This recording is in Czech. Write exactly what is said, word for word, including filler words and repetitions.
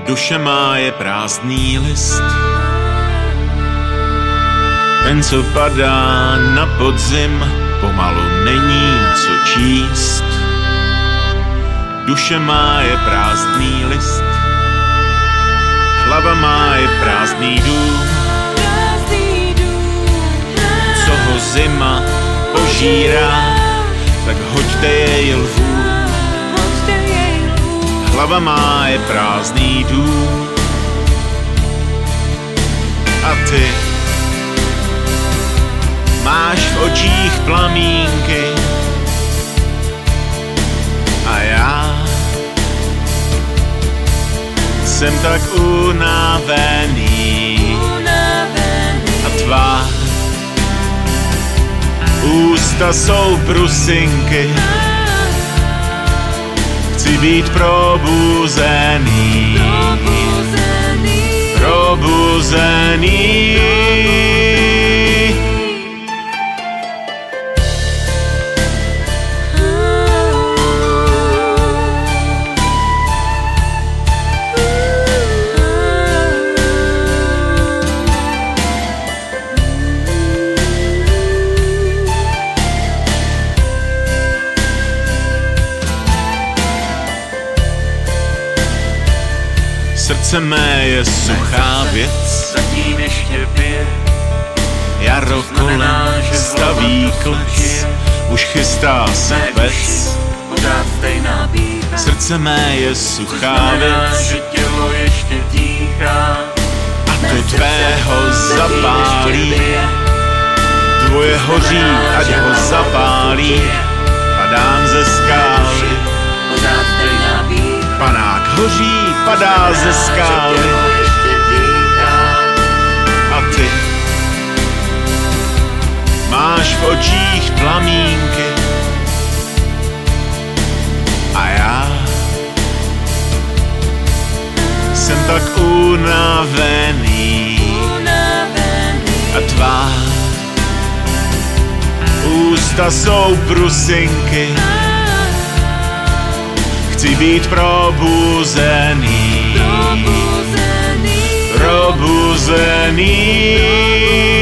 Duše má je prázdný list, ten, co padá na podzim, pomalu není co číst. Duše má je prázdný list, hlava má je prázdný dům, co ho zima požírá, tak hoďte jej lvům. Hlava má je prázdný dům a ty máš v očích plamínky a já jsem tak unavený a tvá ústa jsou prusinky. Chci být probuzený, probuzený. Srdce mé je suchá věc, zatím ještě pije. jaro kolem staví klec, už chystá se pec. Pořád stejná pícha, Srdce mé je suchá znamená, věc že tělo ještě dýchá. a to tvého zapálí, tvoje hoří, ať ho zapálí. Padám ze skály, Pořád stejná pícha, panák hoří, padá ze skály. tělo ještě dýchá. A ty máš v očích plamínky a já jsem tak unavený a tvá ústa jsou prusinky. Chci být probuzený, probuzený.